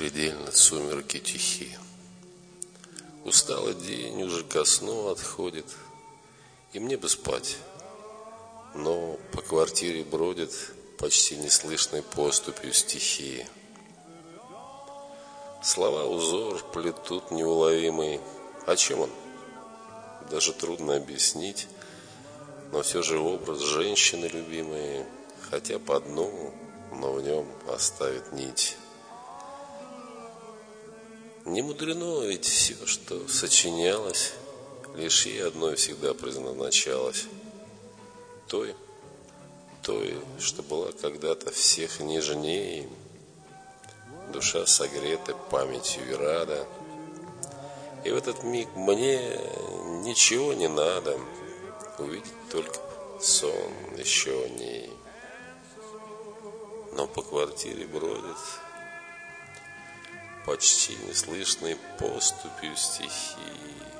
предельно сумерки тихи. Усталый день уже ко сну отходит, и мне бы спать. Но по квартире бродит почти неслышной поступью стихии. Слова узор плетут неуловимый. О чем он? Даже трудно объяснить, но все же образ женщины любимой, хотя по одному, но в нем оставит нить. Не мудрено, ведь все, что сочинялось, лишь ей одной всегда предназначалось. Той, что была когда-то всех нежней, душа согрета памятью и рада. И в этот миг мне ничего не надо, увидеть только сон еще о ней. Но по квартире бродит почти неслышной поступью стихии.